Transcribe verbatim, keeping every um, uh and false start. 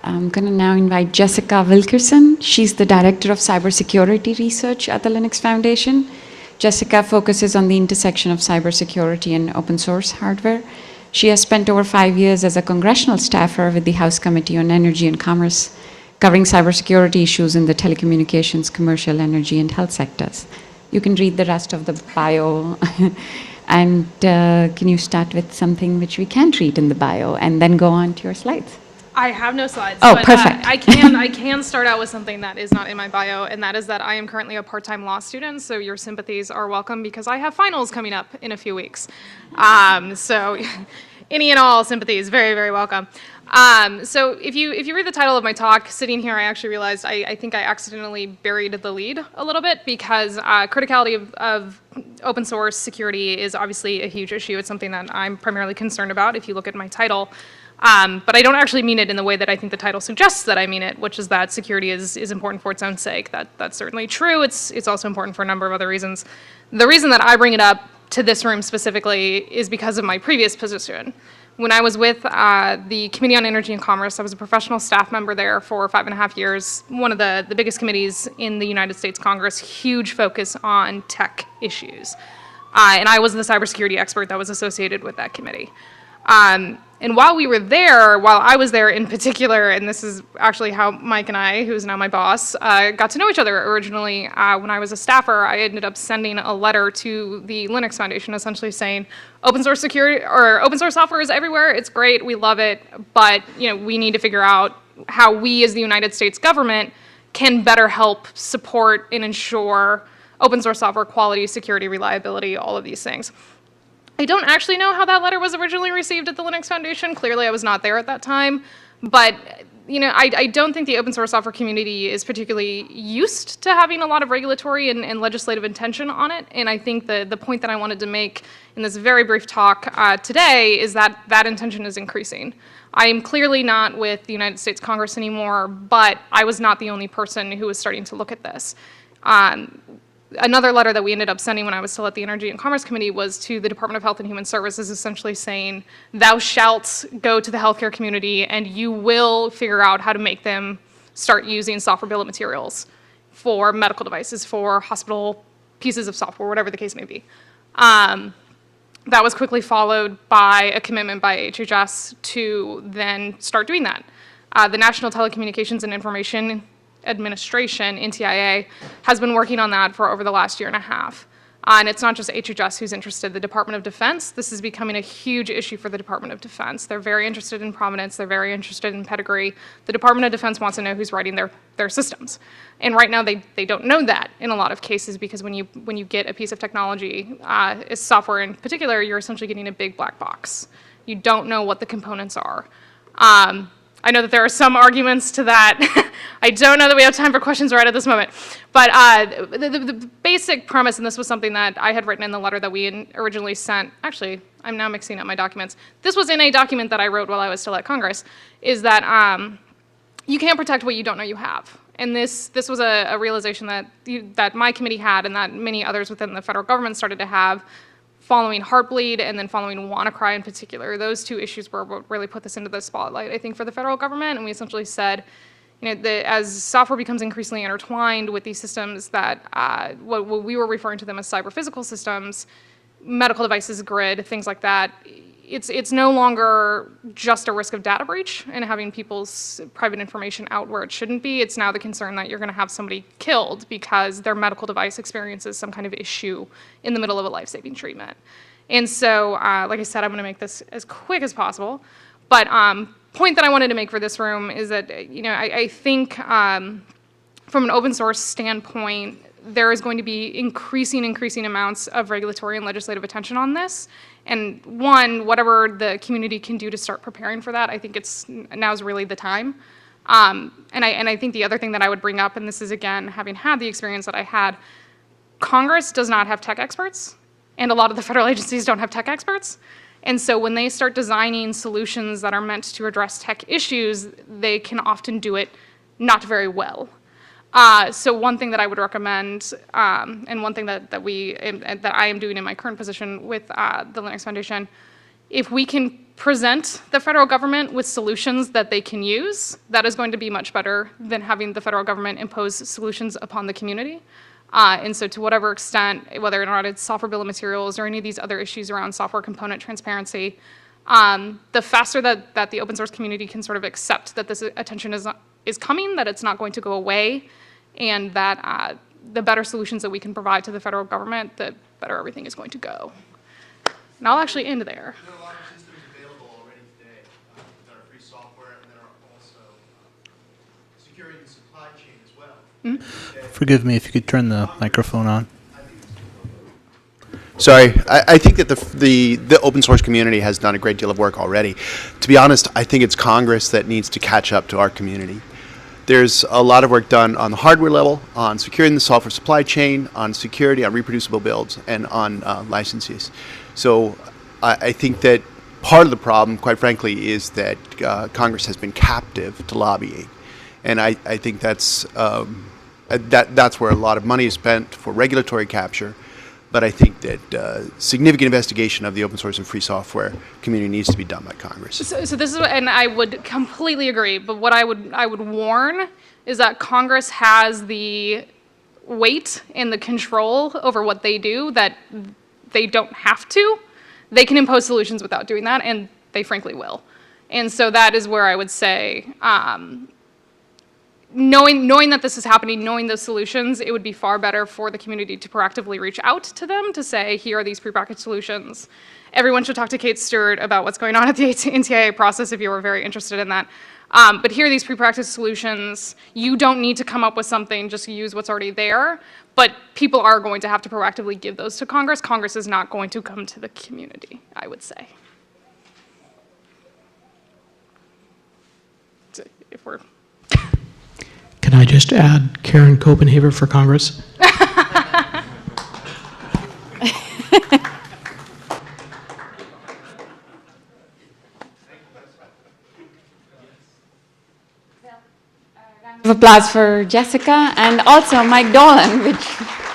I'm going to now invite Jessica Wilkerson. She's the Director of Cybersecurity Research at the Linux Foundation. Jessica focuses on the intersection of cybersecurity and open source hardware. She has spent over five years as a congressional staffer with the House Committee on Energy and Commerce, covering cybersecurity issues in the telecommunications, commercial, energy, and health sectors. You can read the rest of the bio. And uh, can you start with something which we can't read in the bio and then go on to your slides? I have no slides. Oh, but, perfect. Uh, I can I can start out with something that is not in my bio, and that is that I am currently a part-time law student. So your sympathies are welcome because I have finals coming up in a few weeks. Um, so any and all sympathies, very very welcome. Um, so if you if you read the title of my talk, sitting here, I actually realized I, I think I accidentally buried the lead a little bit because uh, criticality of, of open source security is obviously a huge issue. It's something that I'm primarily concerned about. If you look at my title. Um, but I don't actually mean it in the way that I think the title suggests that I mean it, which is that security is, is important for its own sake. That, that's certainly true. It's, it's also important for a number of other reasons. The reason that I bring it up to this room specifically is because of my previous position. When I was with uh, the Committee on Energy and Commerce, I was a professional staff member there for five and a half years, one of the, the biggest committees in the United States Congress, huge focus on tech issues. Uh, and I was the cybersecurity expert that was associated with that committee. Um, and while we were there, while I was there in particular, and this is actually how Mike and I, who's now my boss, uh, got to know each other originally. Uh, when I was a staffer, I ended up sending a letter to the Linux Foundation essentially saying, open source security, or open source software is everywhere, it's great, we love it, but you know, we need to figure out how we as the United States government can better help support and ensure open source software quality, security, reliability, all of these things. I don't actually know how that letter was originally received at the Linux Foundation. Clearly, I was not there at that time. But you know, I, I don't think the open source software community is particularly used to having a lot of regulatory and, and legislative intention on it. And I think the, the point that I wanted to make in this very brief talk uh, today is that that intention is increasing. I am clearly not with the United States Congress anymore, but I was not the only person who was starting to look at this. Um, Another letter that we ended up sending when I was still at the Energy and Commerce Committee was to the Department of Health and Human Services, essentially saying, thou shalt go to the healthcare community and you will figure out how to make them start using software bill of materials for medical devices, for hospital pieces of software, whatever the case may be. Um, that was quickly followed by a commitment by H H S to then start doing that. Uh, the National Telecommunications and Information Administration, N T I A, has been working on that for over the last year and a half. Uh, and it's not just H H S who's interested. The Department of Defense, this is becoming a huge issue for the Department of Defense. They're very interested in provenance. They're very interested in pedigree. The Department of Defense wants to know who's writing their, their systems. And right now, they, they don't know that in a lot of cases because when you, when you get a piece of technology, uh, software in particular, you're essentially getting a big black box. You don't know what the components are. Um, I know that there are some arguments to that. I don't know that we have time for questions right at this moment. But uh, the, the, the basic premise, and this was something that I had written in the letter that we originally sent, actually, I'm now mixing up my documents. This was in a document that I wrote while I was still at Congress, is that um, you can't protect what you don't know you have. And this, this was a, a realization that, you, that my committee had and that many others within the federal government started to have following Heartbleed and then following WannaCry in particular. Those two issues were what really put this into the spotlight, I think, for the federal government. And we essentially said, you know, the, as software becomes increasingly intertwined with these systems that, uh, what, what we were referring to them as cyber-physical systems, medical devices, grid, things like that, it's, it's no longer just a risk of data breach and having people's private information out where it shouldn't be. It's now the concern that you're going to have somebody killed because their medical device experiences some kind of issue in the middle of a life-saving treatment. And so, uh, like I said, I'm going to make this as quick as possible. But um, point that I wanted to make for this room is that, you know, I, I think um, from an open source standpoint, there is going to be increasing, increasing amounts of regulatory and legislative attention on this. And one, whatever the community can do to start preparing for that, I think it's now's really the time. Um, and, I, and I think the other thing that I would bring up, and this is again, having had the experience that I had, Congress does not have tech experts, and a lot of the federal agencies don't have tech experts. And so when they start designing solutions that are meant to address tech issues, they can often do it not very well. Uh, so one thing that I would recommend, um, and one thing that, that we that I am doing in my current position with uh, the Linux Foundation, if we can present the federal government with solutions that they can use, that is going to be much better than having the federal government impose solutions upon the community. Uh, and so to whatever extent, whether or not it's software bill of materials or any of these other issues around software component transparency, um, the faster that, that the open source community can sort of accept that this attention is, not, is coming, that it's not going to go away, and that uh, the better solutions that we can provide to the federal government, the better everything is going to go. And I'll actually end there. There are a lot of systems available already today uh, that are free software, and there are also uh, securing the supply chain as well. Mm-hmm. Forgive me if you could turn the microphone on. Sorry, I, I think that the, the the open source community has done a great deal of work already. To be honest, I think it's Congress that needs to catch up to our community. There's a lot of work done on the hardware level, on securing the software supply chain, on security, on reproducible builds, and on uh, licenses. So I, I think that part of the problem, quite frankly, is that uh, Congress has been captive to lobbying. And I, I think that's, um, that, that's where a lot of money is spent for regulatory capture. But I think that uh, significant investigation of the open source and free software community needs to be done by Congress. So, so this is, what, and I would completely agree. But what I would I would warn is that Congress has the weight and the control over what they do that they don't have to. They can impose solutions without doing that, and they frankly will. And so that is where I would say. Um, Knowing, knowing that this is happening, knowing those solutions, it would be far better for the community to proactively reach out to them to say, here are these prepackaged solutions. Everyone should talk to Kate Stewart about what's going on at the N T I A process if you were very interested in that. Um, but here are these prepackaged solutions. You don't need to come up with something, just use what's already there. But people are going to have to proactively give those to Congress. Congress is not going to come to the community, I would say. If we're... Can I just add Karen Copenhaver for Congress? Round of applause for Jessica and also Mike Dolan, which